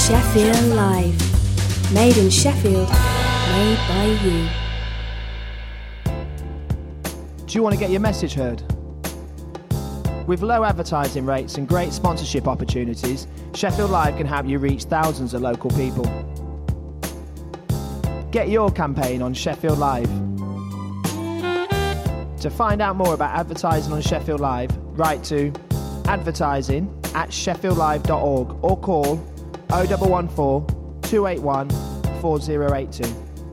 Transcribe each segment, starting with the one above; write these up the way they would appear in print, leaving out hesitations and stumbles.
Sheffield Live. Made in Sheffield, made by you. Do you want to get your message heard? With low advertising rates and great sponsorship opportunities, Sheffield Live can help you reach thousands of local people. Get your campaign on Sheffield Live. To find out more about advertising on Sheffield Live, write to advertising@sheffieldlive.org or call 0114 281 4082.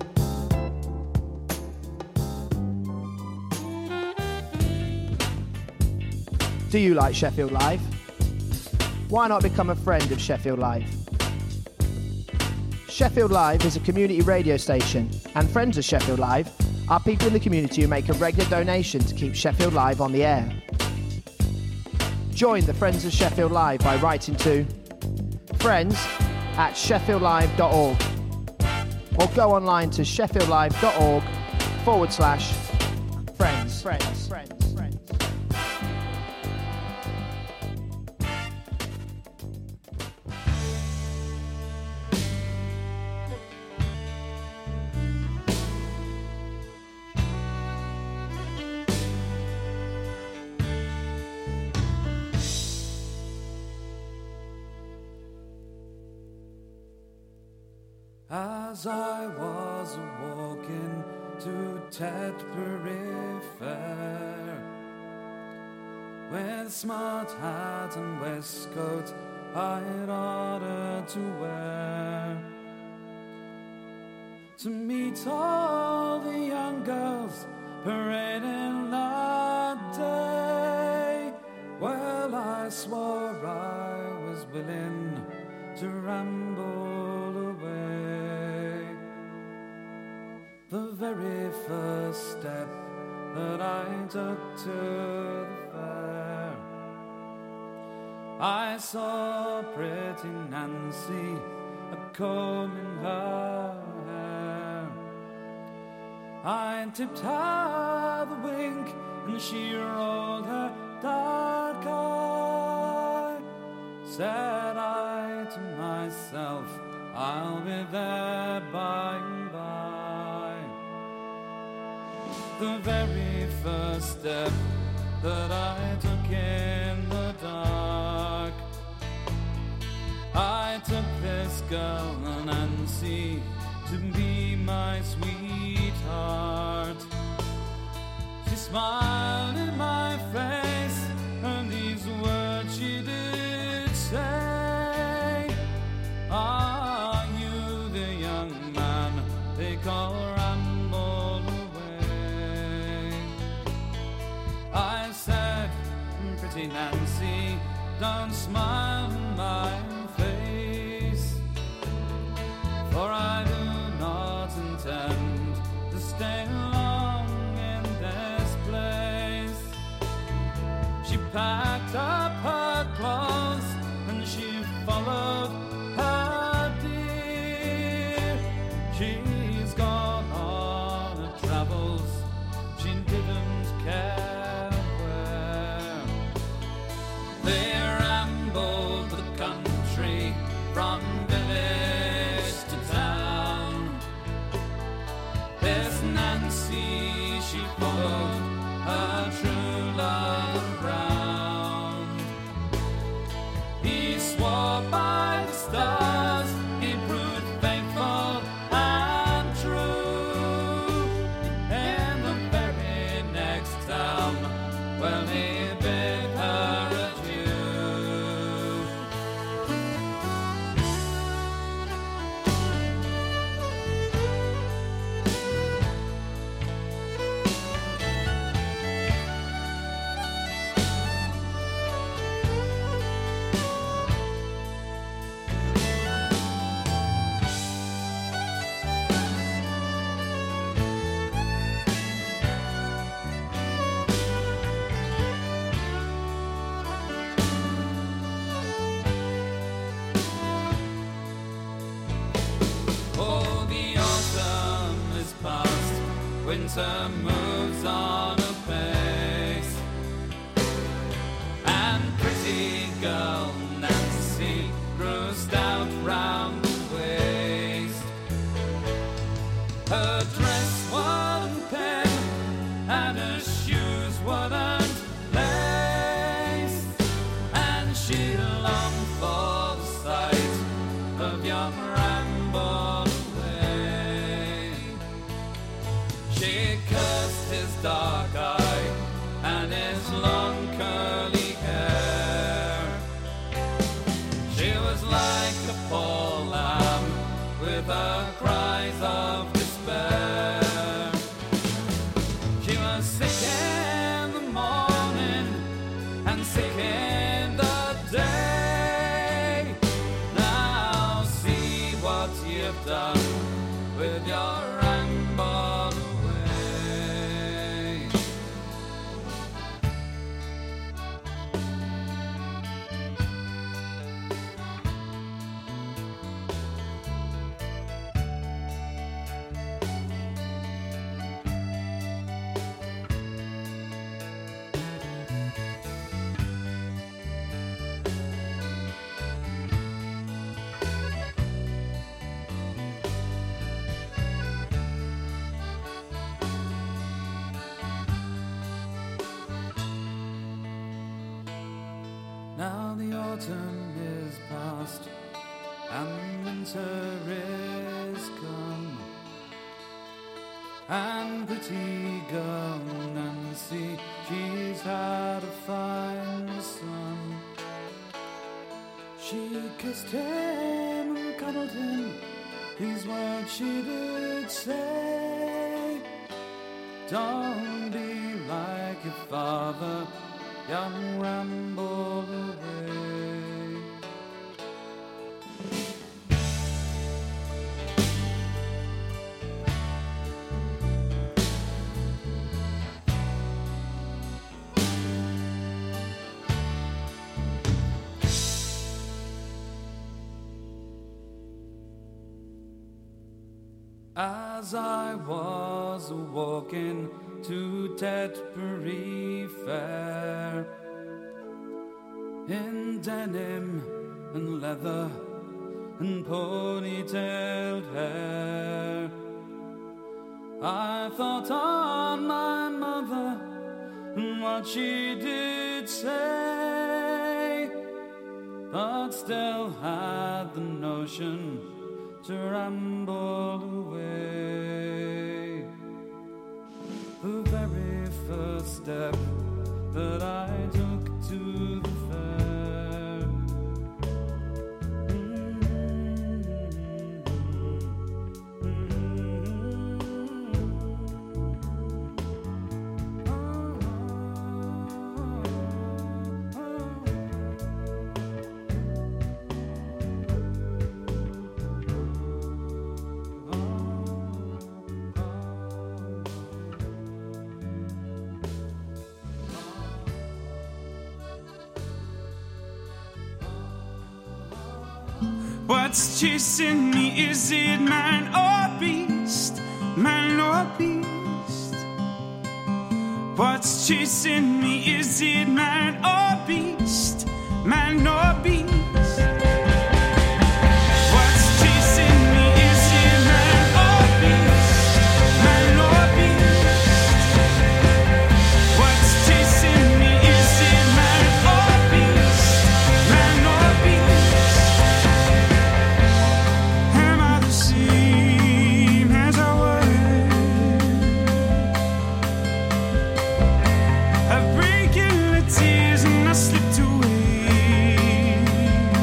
Do you like Sheffield Live? Why not become a friend of Sheffield Live? Sheffield Live is a community radio station, and friends of Sheffield Live are people in the community who make a regular donation to keep Sheffield Live on the air. Join the Friends of Sheffield Live by writing to friends@sheffieldlive.org or go online to sheffieldlive.org/friends. As I was walking to Tetbury Fair, with smart hat and waistcoat I'd ordered to wear, to meet all the young girls parading that day, well, I swore I was willing to ramble away. The very first step that I took to the fair, I saw pretty Nancy a-combing her hair. I tipped her the wink and she rolled her dark eye. Said I to myself, I'll be there by and by. The very first step that I took in the dark, I took this girl, Nancy, to be my sweetheart. She smiled in my face, and these words she did say, are you the young man they call Ramble Away? I said, pretty Nancy, don't smile in my face, for I do not intend to stay long in this place. She packed up her clothes and she followed her dear. She's gone on her travels, she didn't care where. They rambled the country from village to town. This Nancy, she followed her true love around. He swore by the stars, he proved faithful and true. In the very next town, well, he bid her adieu. Oh, the autumn is past, winter moves on apace, and pretty girl Nancy grew stout round like a poor lamb with her cries of despair. She was sick in the morning and sick in the day. Now see what you've done with your ramble away. Now the autumn is past and winter is come, and pretty girl Nancy, she's had a fine son. She kissed him and cuddled him, these words she did say: don't be like your father, young ramble away. As I was walking to Tetbury Fair, in denim and leather and ponytailed hair, I thought on my mother and what she did say, but still had the notion to ramble away. The very first step that I took to the fair, What's chasing me? Is it man or beast? Man or beast? What's chasing me? Is it man or beast? Man or beast? What's chasing me? Is it man or beast? Man or beast? What's chasing me? Is it man or beast? Man or beast? Tears and I slipped away.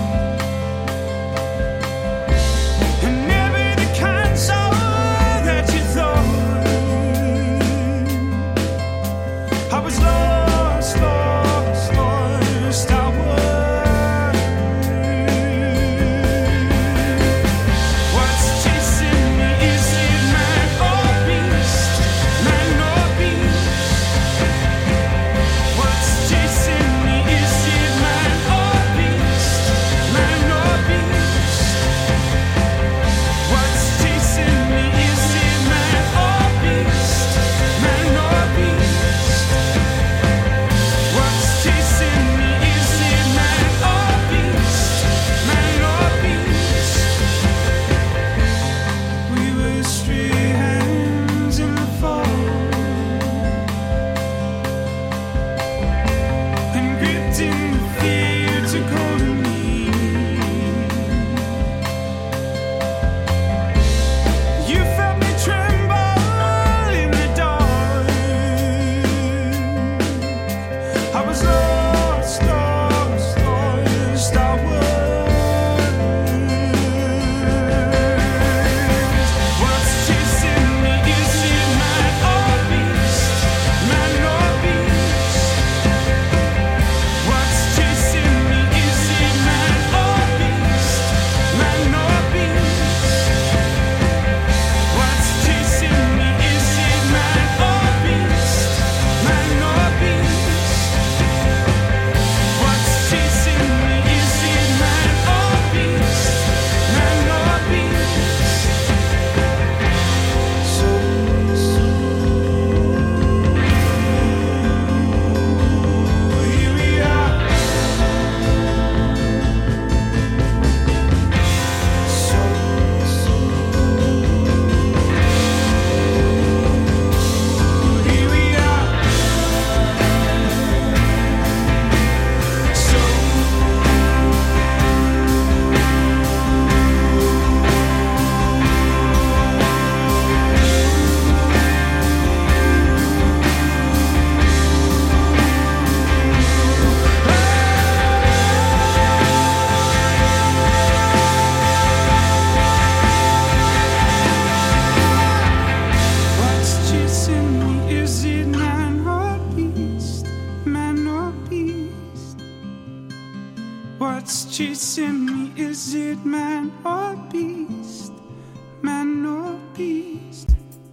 it man or beast? Man or beast?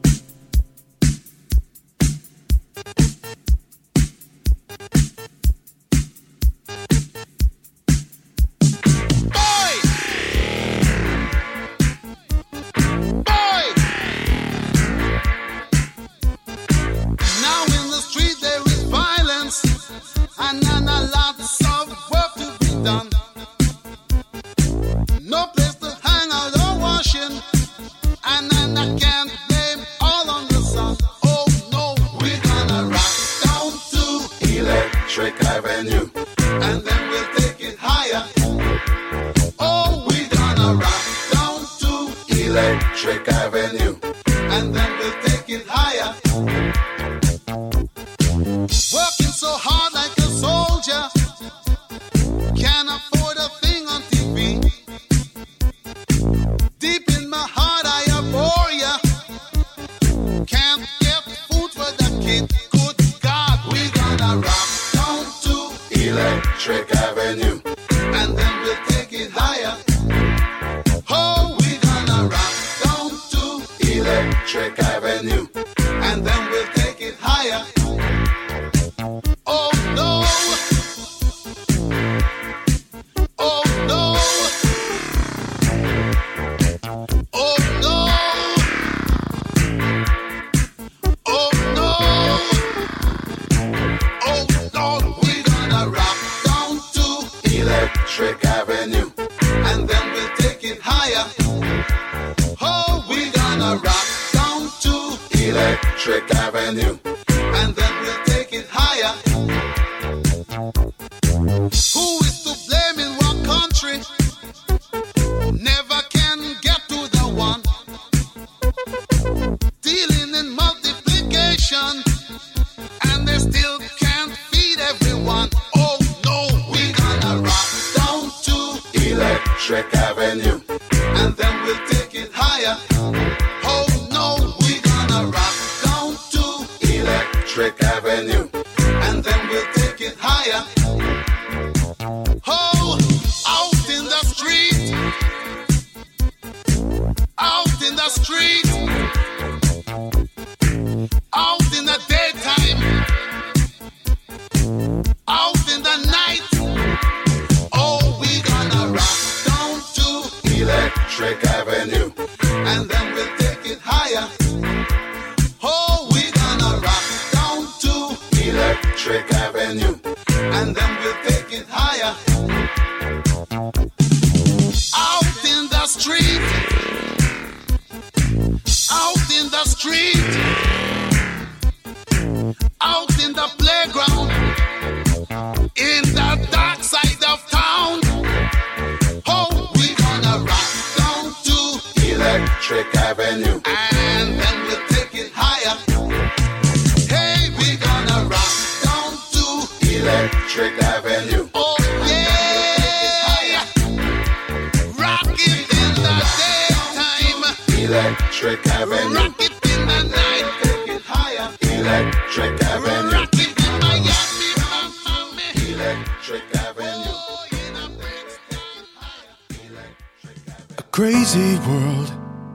Crazy world,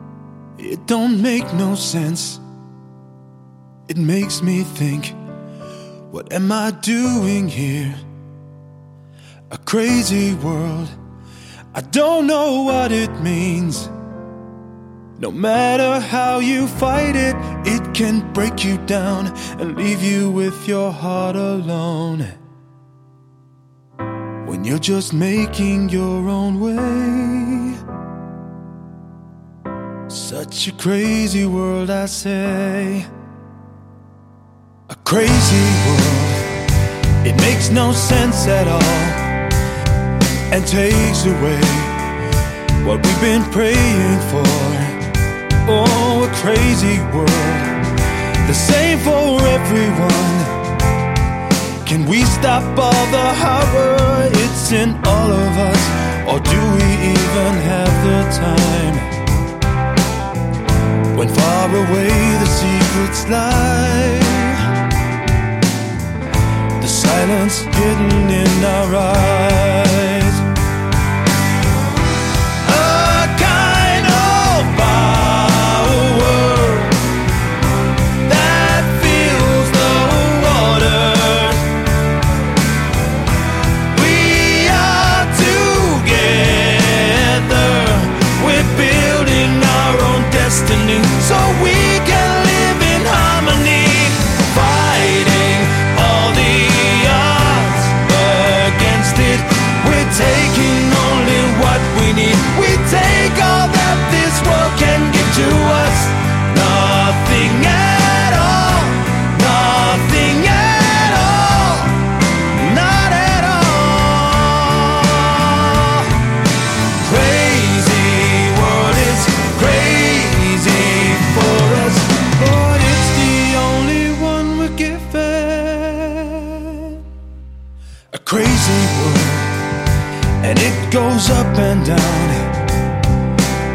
it don't make no sense. It makes me think, what am I doing here? A crazy world, I don't know what it means. No matter how you fight it, it can break you down and leave you with your heart alone. When you're just making your own way. Such a crazy world, I say. A crazy world, it makes no sense at all, and takes away what we've been praying for. Oh, a crazy world, the same for everyone. Can we stop all the horror? It's in all of us, or do we even have the time? When far away the secrets lie, the silence hidden in our eyes.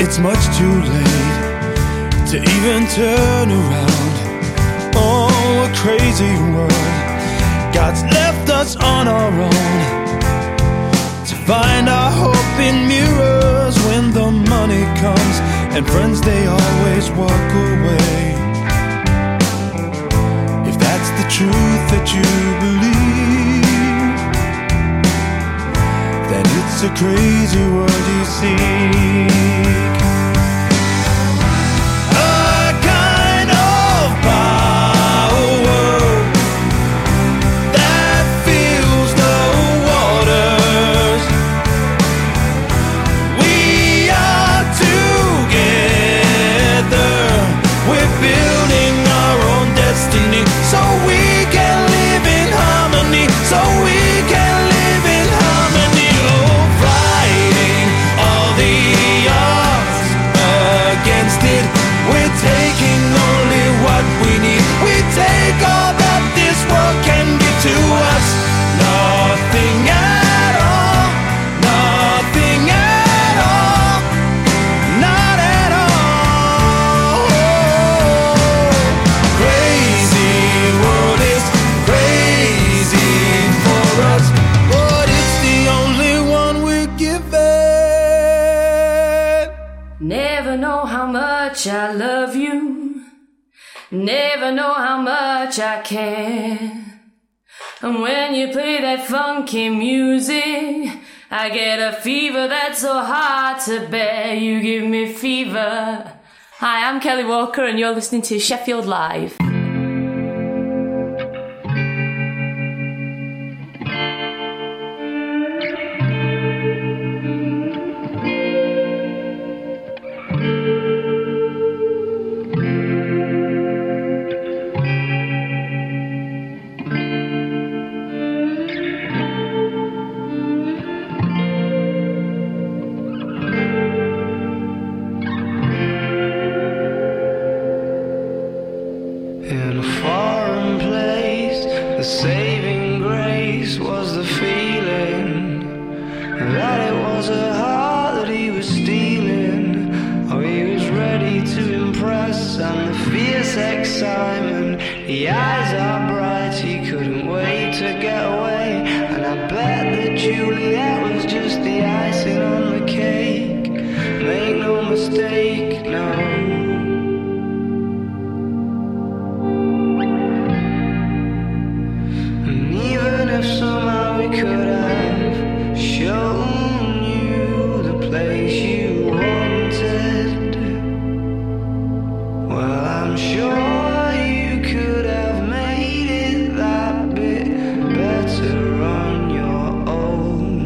it's much too late to even turn around. Oh, a crazy world. God's left us on our own to find our hope in mirrors when the money comes and friends, they always walk away. If that's the truth that you believe, then it's a crazy world you seek. A kind of power that fills the waters. We are together. We're building our own destiny so we can live in harmony. So we can live in harmony. Oh, fighting all the odds against it. We're taking only what we need. We take all that this world can give to us. Nothing at all. Nothing at all. Not at all. Crazy world is crazy for us, but it's the only one we're given. Never know how much I love you. Never know how much I care. And when you play that funky music, I get a fever that's so hard to bear. You give me fever. Hi, I'm Kelly Walker and you're listening to Sheffield Live. In a foreign place, the saving grace was the feeling that it was a heart that he was stealing. Oh, he was ready to impress, and the fierce excitement, the eyes are bright, he couldn't wait to get away. And I bet that Juliet was just the icing on the cake. Make no mistake, no. If somehow we could have shown you the place you wanted, well, I'm sure you could have made it that bit better on your own.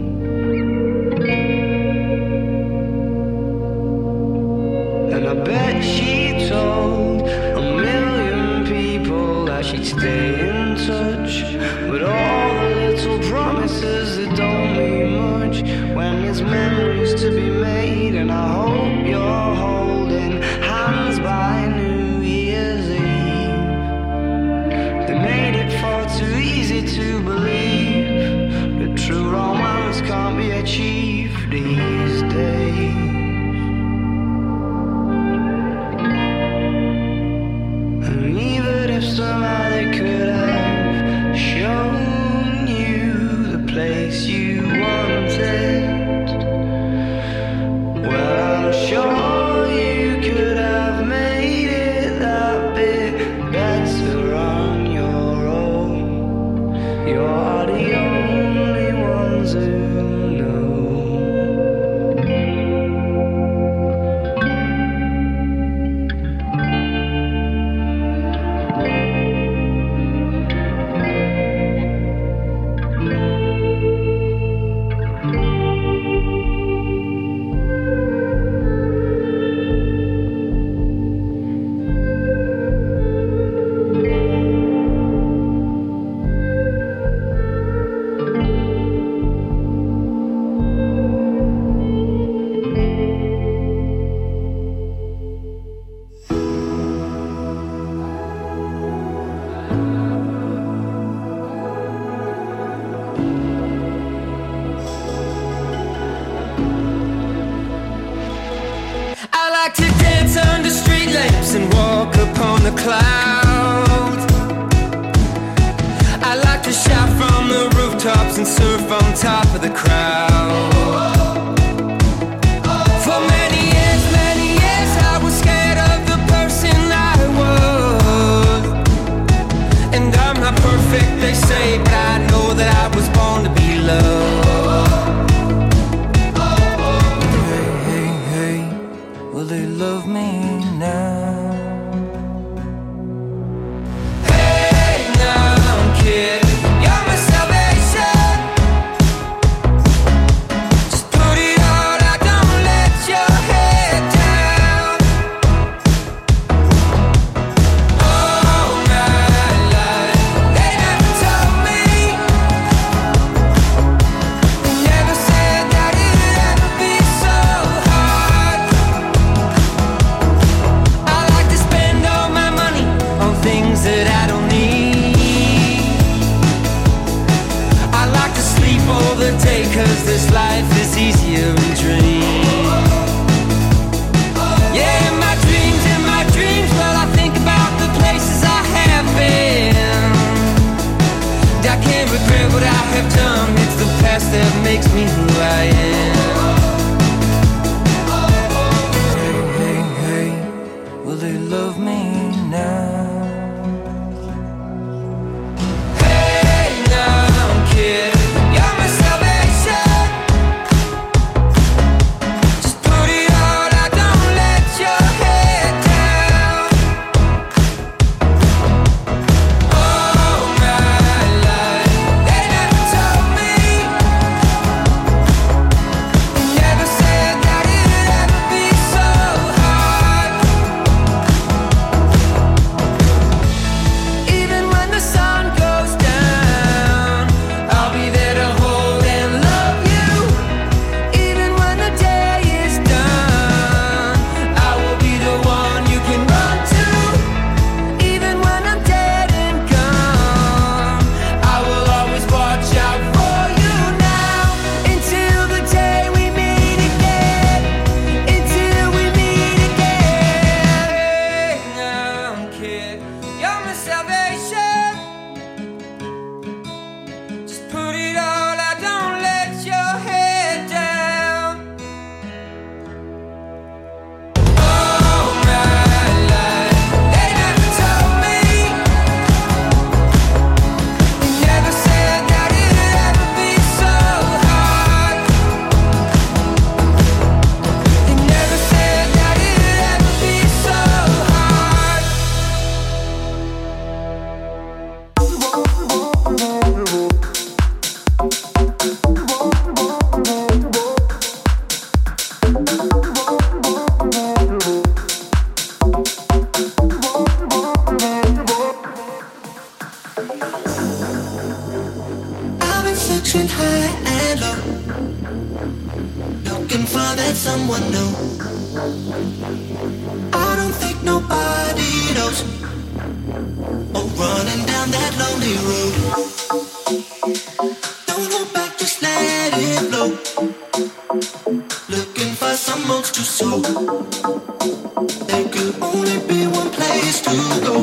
And I bet she told a million people that she'd stay in touch, but all the little promises that don't mean much when there's memories to be made. And I hope you're holding hands by New Year's Eve. They made it far too easy to believe that true romance can't be achieved these days. And even if somehow they could the clouds. I like to shout from the rooftops and surf on top of the crowd. For many years I was scared of the person I was. And I'm not perfect, they say, but I know that I was born to be loved. Hey, will they love me now? Hey, now, kid, you're my salvation. Just put it all out, don't let your head down. All my life, they never told me, they never said that it'd ever be so hard. I like to spend all my money on things that I don't need. I like to sleep all the day, 'cause this life is easier in dreams. Yeah, in my dreams, well, I think about the places I have been. I can't regret what I have done, it's the past that makes me who I am. Hey, will they love me now? Hey, now, kid, you're my salvation. Just put it all out, don't let your head down. All my life, they never told me, they never said that it'd ever be so hard. Even when the sun goes down, I'll be there to hold and love you. Even when the day is done, I will be the one you can run to. Even when I'm dead and gone, I will always watch out for you now. Until the day we meet again. Until we meet again. Hey, now, kid, you're my salvation. Just put it all out, don't let your head down. All my life, they never told me, they never said that it'd ever be so hard. They never said that it'd ever be so hard. I've been searching high and low, looking for that someone new. I don't think nobody knows. Oh, running down that lonely road. Don't hold back, just let it flow. Looking for someone to sow. There could only be one place to go.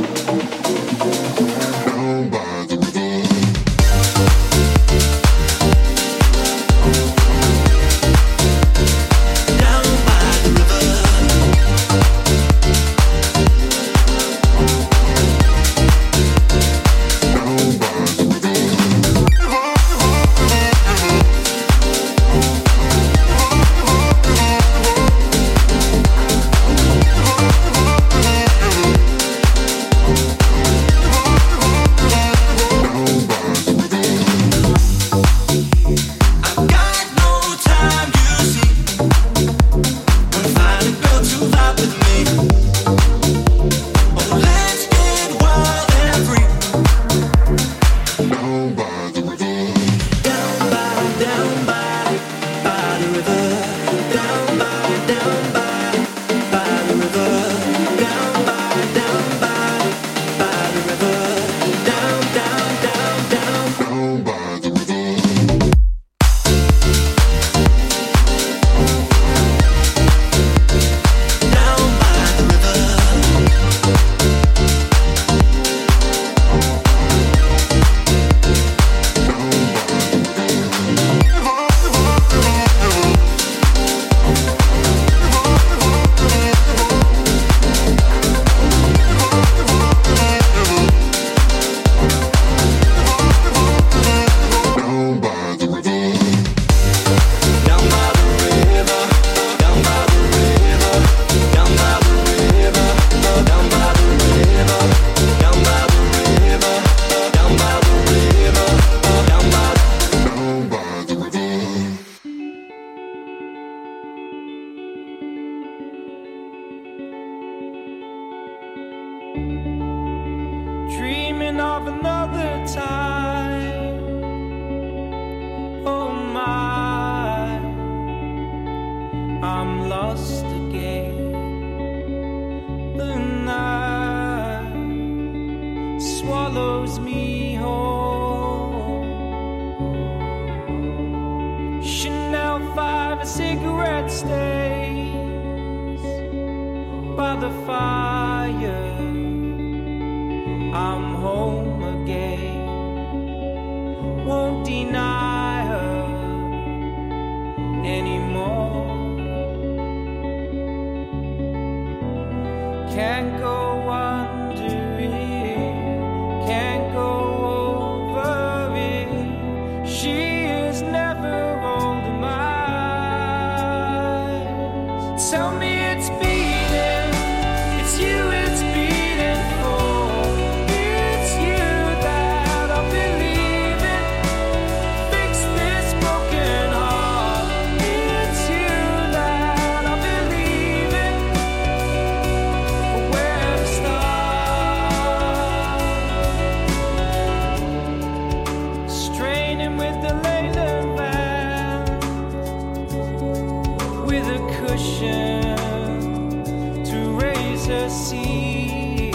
Down by the river. Down by the river. another time. Oh my, I'm lost again. The night swallows me whole. Chanel 5 and cigarette stains by the fire. I'm home again. Won't deny her anymore. Can't go under it. Can't go over it. She is never old in my eyes. Tell me it's beating. It's you it's beating for. It's you that I believe in. Fix this broken heart. It's you that I believe in. But where to start? Straining with the Leyland band, with a cushion to raise her seat.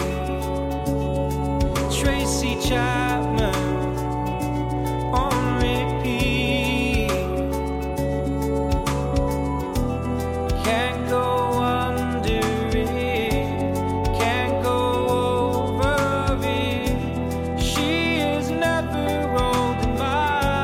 Tracy Chapman on repeat. Can't go under it. Can't go over it. She is never old in my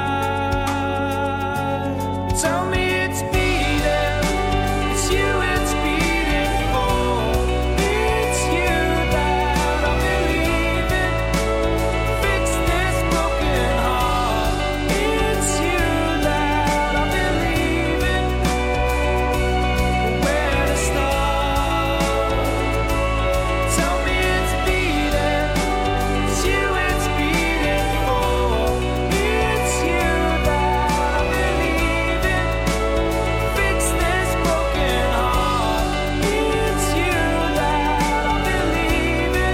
eyes. Tell me it's beating. It's you it's beating for. It's you that I believe in. Fix this broken heart. It's you that I believe in. But where to start? Tell me it's beating. It's you it's beating for. It's you that I believe in. Fix this broken heart. It's you that I believe in.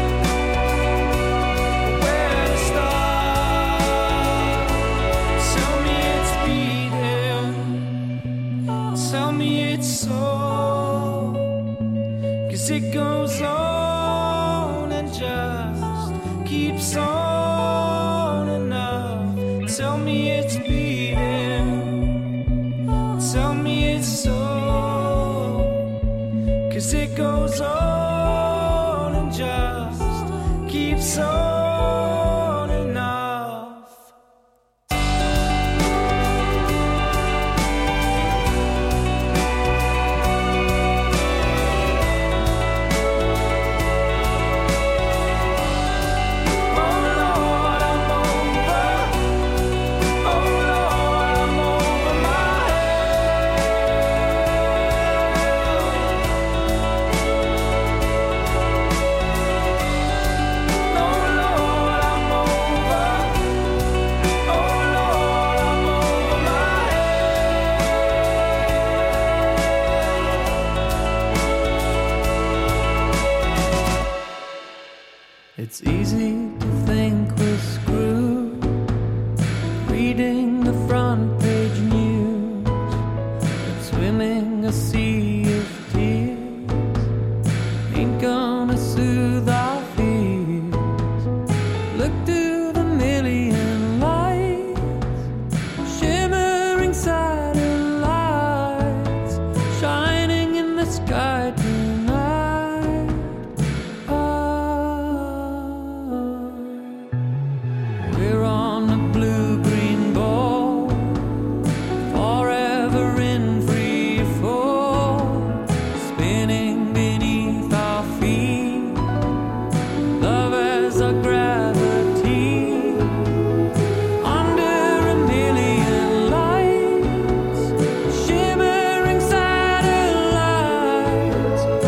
Where to start? Tell me it's beating. Tell me it's so. 'Cause it goes on and just keeps on enough. Tell me it's beating. Tell me it's so. 'Cause it goes on and just keeps on enough. Oh Lord, I'm over. Oh Lord, I'm over my head. Oh Lord, I'm over. Oh Lord, I'm over my head. It's easy to think we're screwed, reading the front page news, but swimming a sea of tears ain't gonna soothe our fears. Look to the million lights, shimmering satellites, shining in the sky tonight. We're on a blue-green ball, forever in free fall, spinning beneath our feet. Love as a gravity, under a million lights, shimmering satellites,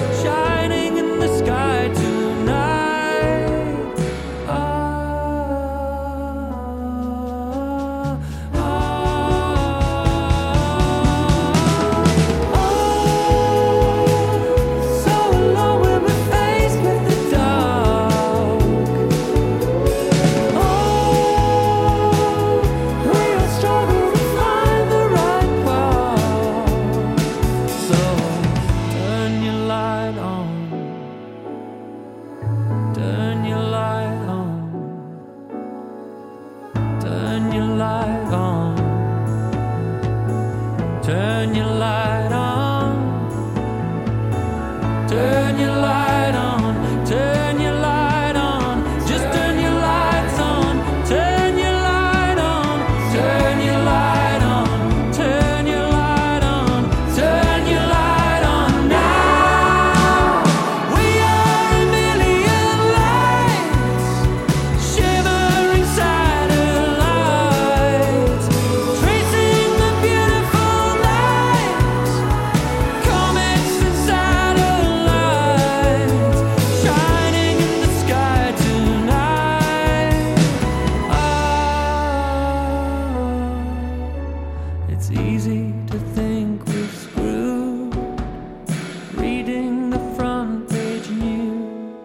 reading the front page news.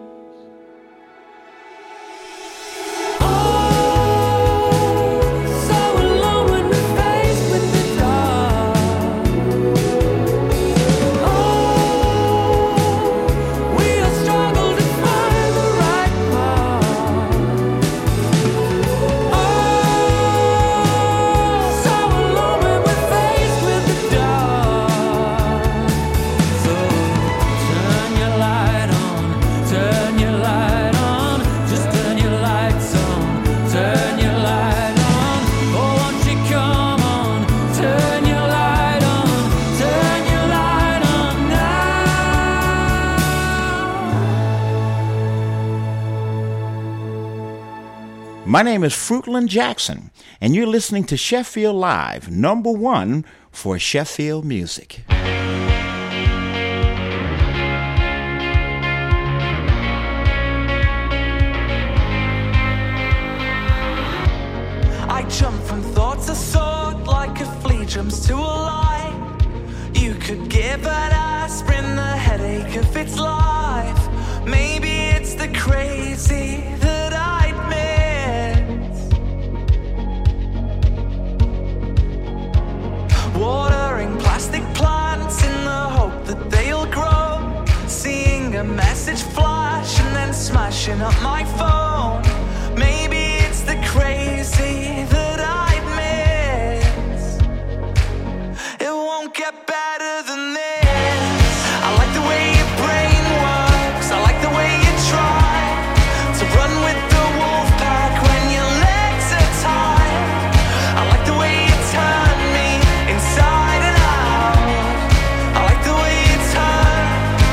My name is Fruitland Jackson, and you're listening to Sheffield Live, #1 for Sheffield music. I jump from thought to thought like a flea jumps to a lie. You could give an aspirin the headache of its life. Maybe it's the crazy that I'd miss. Watering plastic plants in the hope that they'll grow. Seeing a message flash and then smashing up my phone. Maybe it's the crazy that I miss. It won't get better than this. I like the way your brain works. I like the way you try to run with the wolf pack when your legs are tied. I like the way you turn me inside and out. I like the way you turn.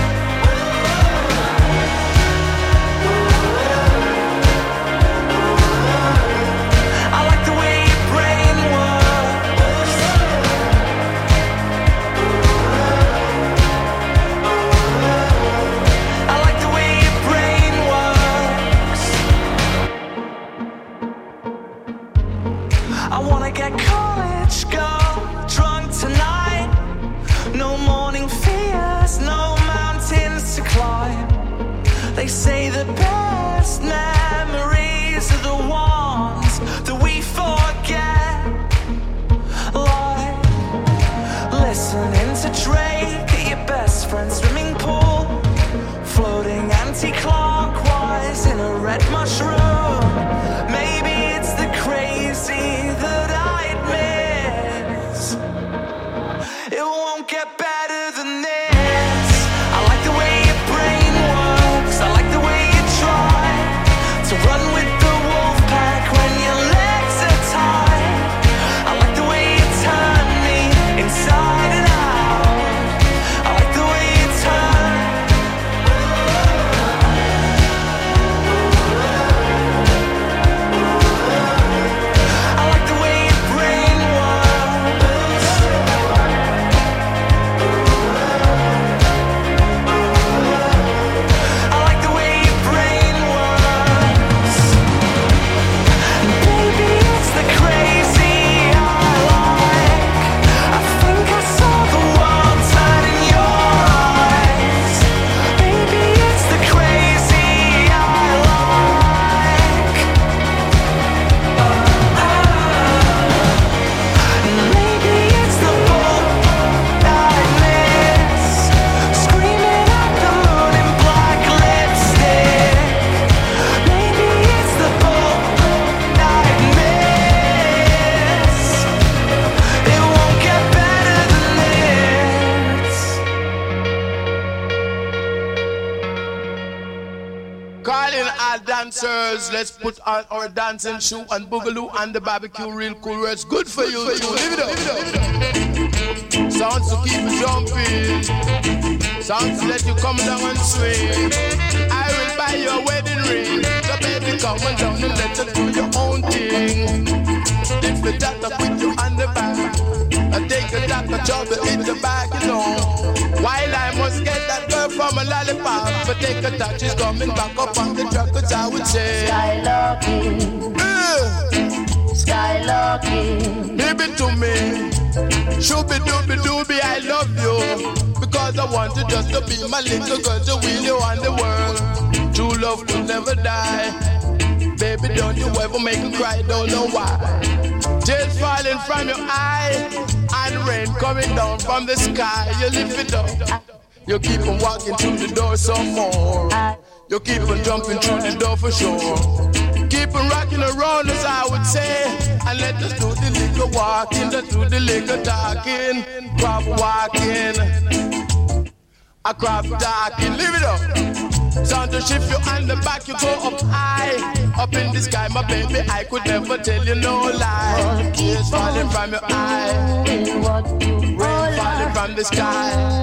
I like the way your brain works. I like the way your brain works. I wanna get college girl drunk tonight. No morning fears, no mountains to climb. They say the best memories are the ones that we forget. Like listening to Drake at your best friend's swimming pool, floating anti-clockwise in a red mushroom. Maybe it's the crazy that I'd miss. It won't get better than this. I like the way your brain works. I like the way you try to run with the wolf pack when your legs are tied. I like the way you turn me inside and out. I like the way you turn. I like the way your brain works. I like the way your brain works. Baby, it's the crazy I like. I think I saw the world turn in your eyes. Baby, it's the crazy I like. Maybe it's the bolt I miss. Screaming at the moon in black lipstick. Maybe it's the bolt I miss. It won't get better than this. Calling our dancers, let's put on our dancing shoe and boogaloo and the barbecue real cool where it's good for you. Live it up. Sounds to keep you jumping. Sounds to let you come down and swing. I will buy your wedding ring. So baby, come on down and let's do your own thing. It's the doctor with you on the back. I take a doctor job in the back, you know. While I must get that girl from a lollipop, but take a touch, she's coming back up on the truck, 'cause I would say Skylarking, skylarking, give it to me. Shooby dooby dooby, I love you. Because I want you just to be my little girl to wheel you on the world. True love will never die. Baby, don't you ever make me cry, don't know why. Tears falling from your eye and rain coming down from the sky. You lift it up. You keep on walking through the door some more. You keep on jumping through the door for sure. Keep on rocking around as I would say. And let us do the little walking, let's do the little talking. Crab walking, a crab talking, live it up. Sound to shift you on the back, you go up high. Up in the sky, my baby, I could never tell you no lie. Tears falling from your eye, rain falling from the sky.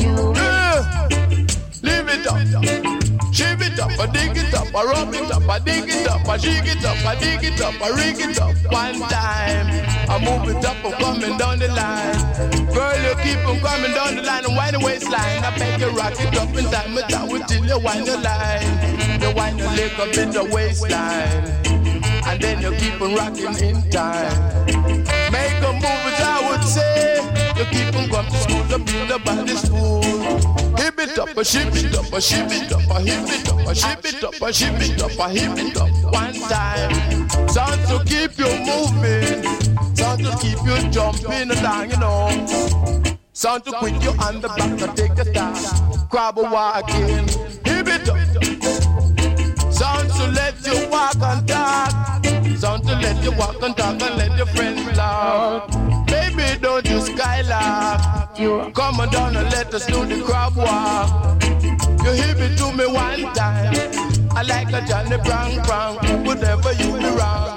Live it up. Shiv it up, I dig it up, I rub it up, I dig it up, I shake it up, I dig it up, I rig it up. One time, I move it up, I'm coming down the line. Girl, you keep on coming down the line and wind the waistline. I beg you rock it up in time, but I will till you wind the line. You wind your leg up in the waistline, and then you keep on rocking in time. Make a move, as I would say. You keep on going to school to build the body school. Hip it up, a ship it up, a ship it up, a hip it up, a ship it up, a ship it up, a hip it up. One time, sound to keep you moving, sound to keep you jumping along, you know. Sound to quit you on the back to take a time. Crab walking, hip it up. Sound to let you walk and talk, sound to let you walk and talk and let your friends laugh. Baby, don't you skylark. Come on down and let us do the crab walk. You hit me to me one time. I like a Johnny Brown Brown. Whatever you be wrong.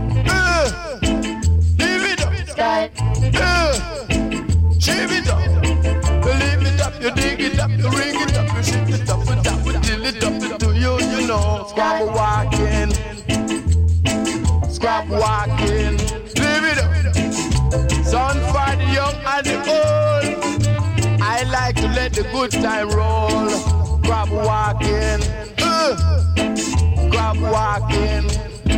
Leave it up. Shave it up. You leave it up. You dig it up. You ring it up. You shake it up. You tap it till it up to you. You know. Scrap walking. Scrap walking. Leave it up. Son for the young and the old. I like to let the good time roll. Crab walking, crab walking.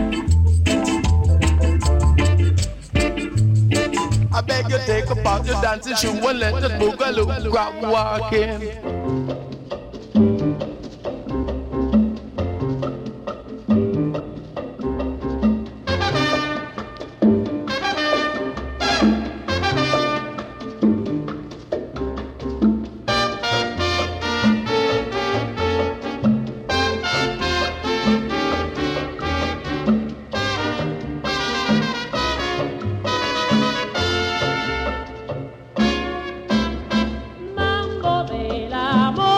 I beg you take about your dancing shoe and let us boogaloo. Crab walking. Mambo del amor.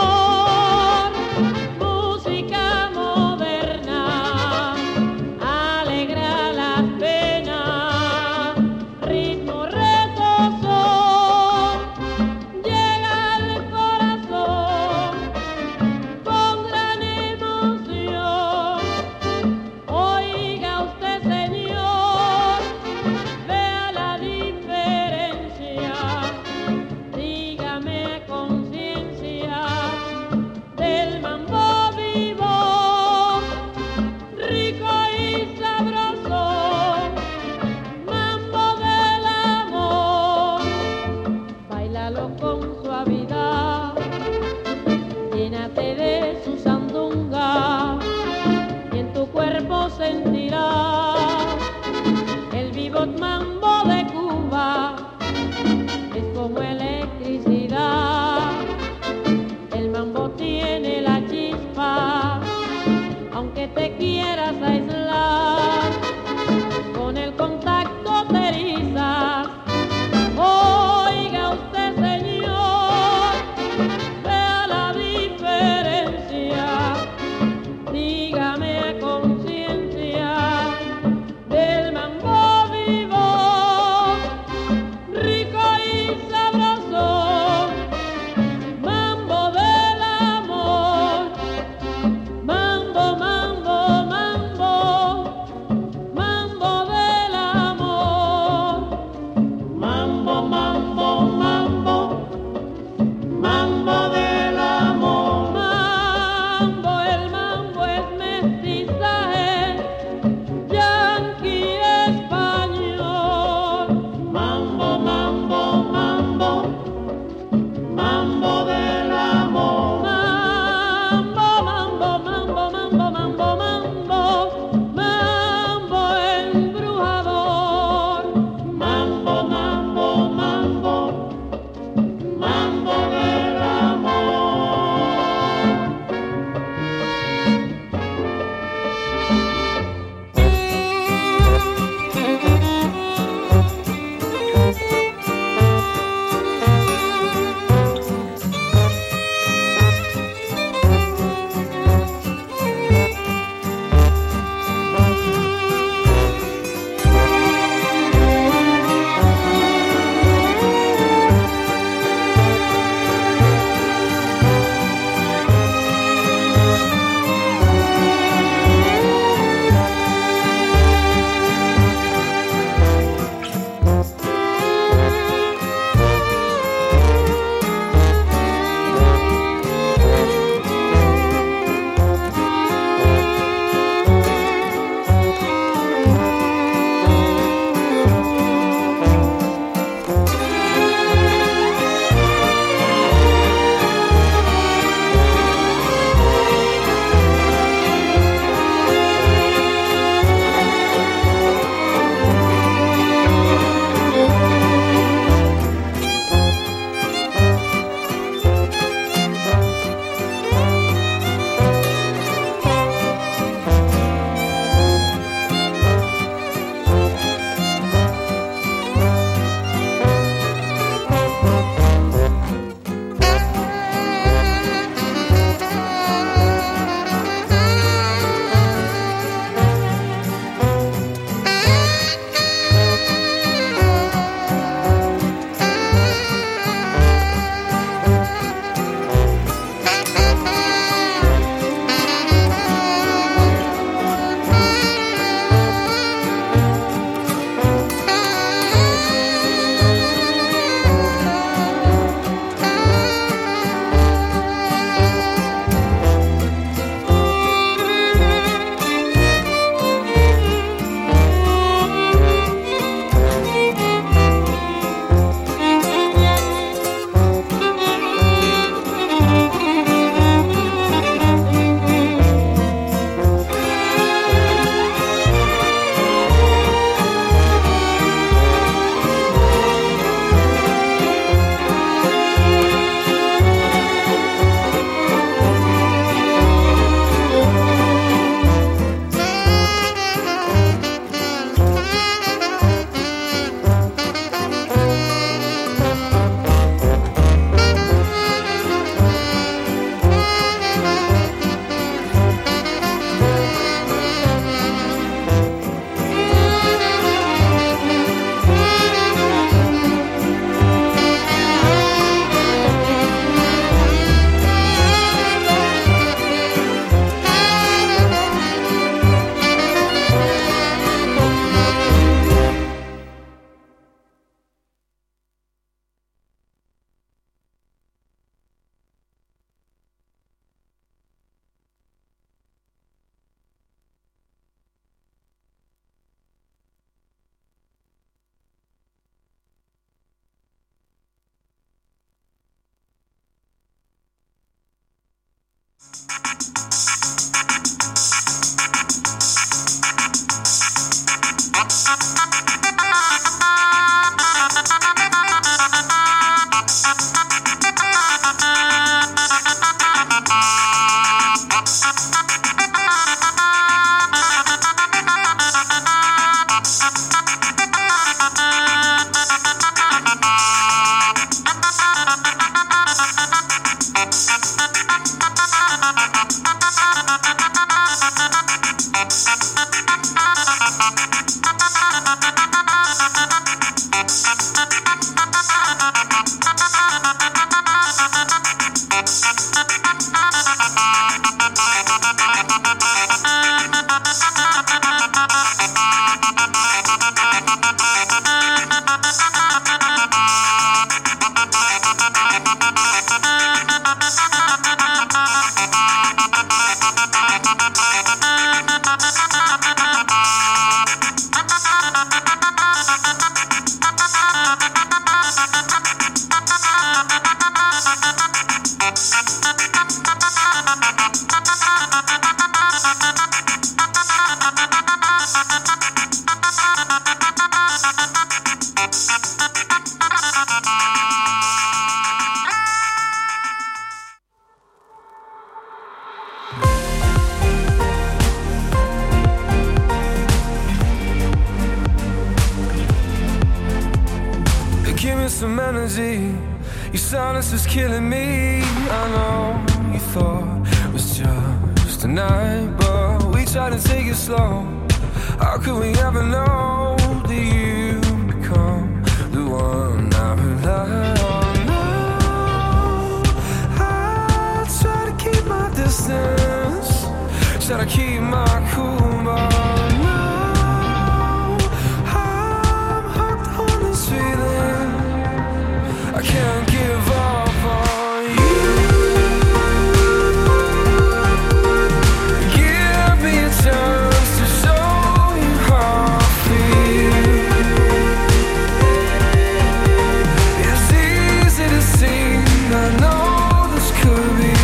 Give me some energy. Your silence is killing me. I know you thought it was just a night, but we tried to take it slow. How could we ever know that you become the one I rely on? No, I try to keep my distance, try to keep my cool, but now I'm hooked on this feeling. I can't give up on you. Give me a chance to show you how I feel. It's easy to see, I know this could be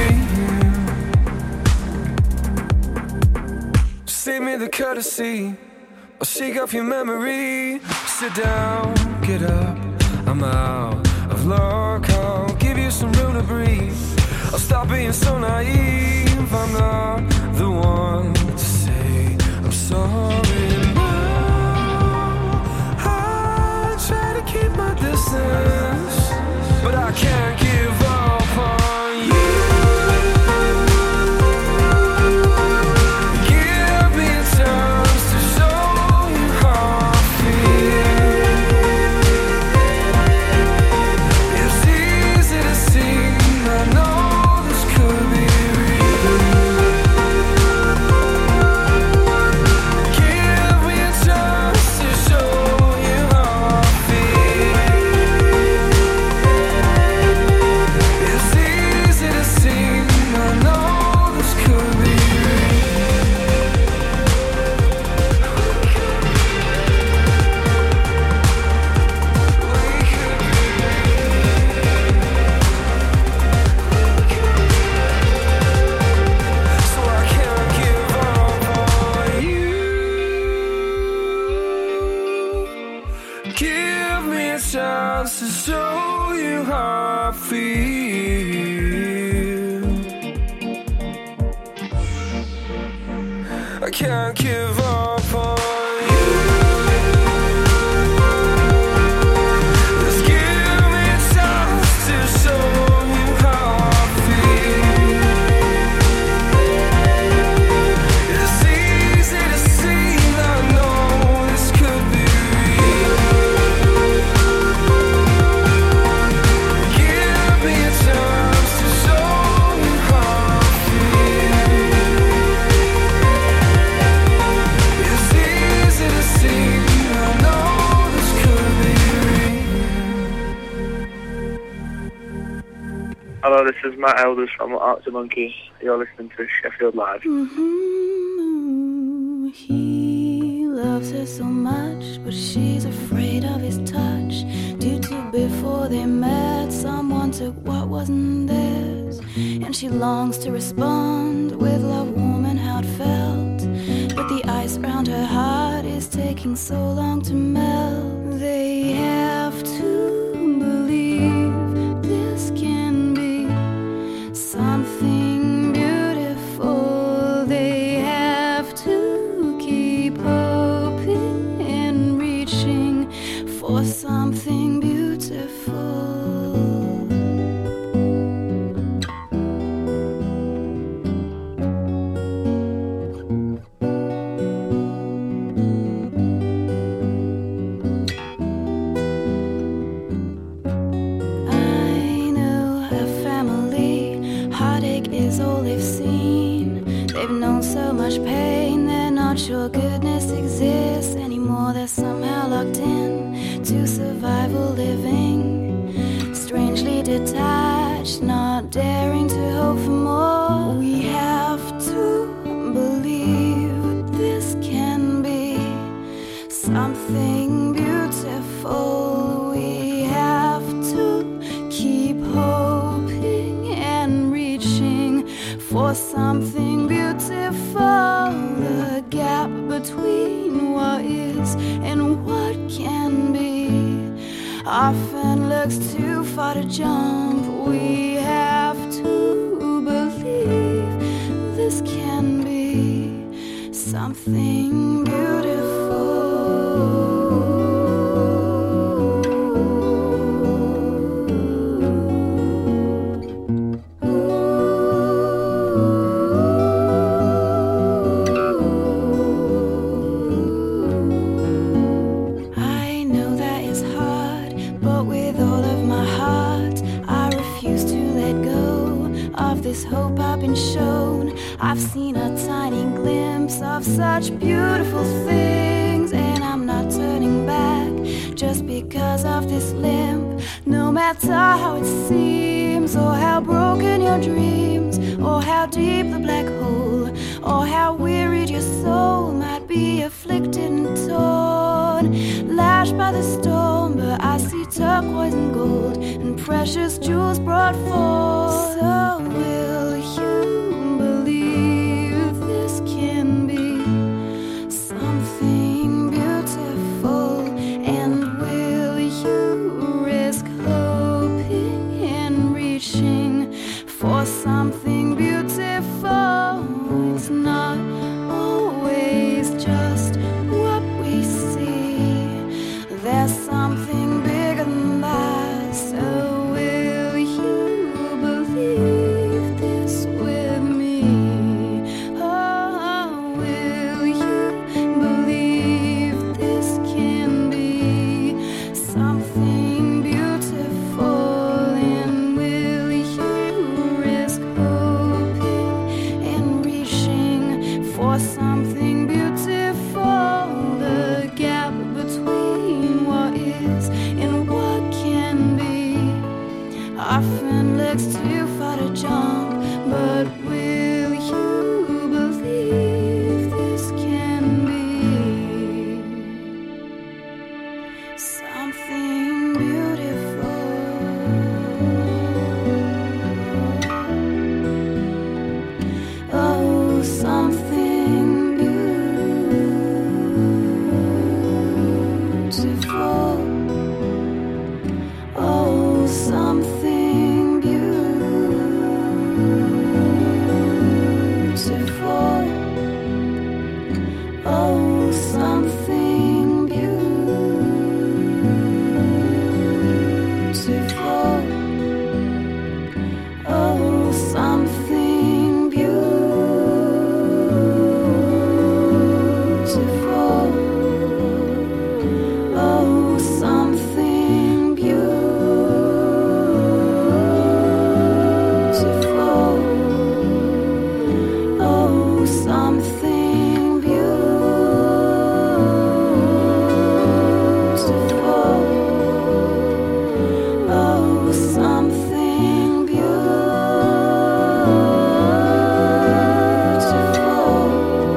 real. Save me the courtesy, or shake off your memory. Sit down, get up, I'm out of luck. I'll give you some room to breathe. I'll stop being so naive. I'm not the one to say I'm sorry now. I try to keep my distance, but I can't give up on you. Give me a chance to show you how I feel. It's easy to see, I know this could be real. Give me a chance to show you how I feel. It's easy to see, I know this could be so I can't give up on you. Give me a chance to show you how I feel. I can't give up on you. Just give me a chance to show you how I feel. It's easy to see, I know this could be real. Give me a chance to show you how I feel. It's easy to see, I know this could be real. Hello, this is Matt Elders from Arctic Monkey. You're listening to Sheffield Live. He loves her so much, but she's afraid of his touch. Due to before they met, someone took what wasn't theirs, and she longs to respond with love warm and heartfelt. But the ice round her heart is taking so long to melt. They have to believe this can be something beautiful. They have to keep hoping and reaching for something beautiful. I know her family, heartache is all they've seen. They've known so much pain, they're not sure goodness exists anymore. They're somehow locked in to survival living, strangely detached, not daring to hope for more. We have to believe this can be something beautiful. We have to keep hoping and reaching for something beautiful. The gap between what is and what can be often looks too far to jump. We have to believe this can be something beautiful. this hope I've been shown. I've seen a tiny glimpse of such beautiful things, and I'm not turning back just because of this limp. No matter how it seems, or how broken your dreams, or how deep the black hole, or how wearied your soul might be, afflicted and torn, lashed by the storm. But I see turquoise and gold and precious jewels brought forth. So will you believe this can be something beautiful? And will you risk hoping and reaching for something beautiful? It's not always just what we see. There's something bigger than that. So will you believe this with me? Oh, will you believe this can be something beautiful? And will you risk hoping and reaching for something beautiful? The gap between what is and what can be often looks too far to jump, but will you believe this can be something beautiful? Oh, something beautiful. Oh, something beautiful. Oh, something beautiful. Oh, something beautiful. Oh, something beautiful. Oh, something beautiful. Oh, something beautiful.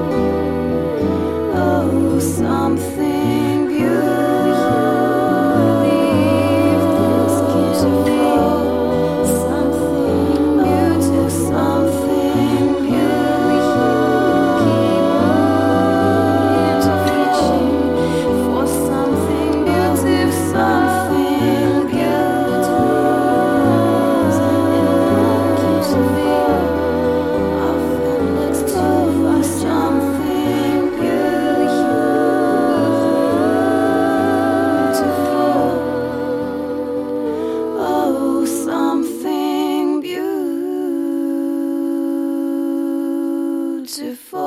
Oh, something beautiful. Believe this can be something beautiful, something beautiful. Keep reaching for something beautiful, something beautiful. Often looks too far, something beautiful. Oh, something beautiful.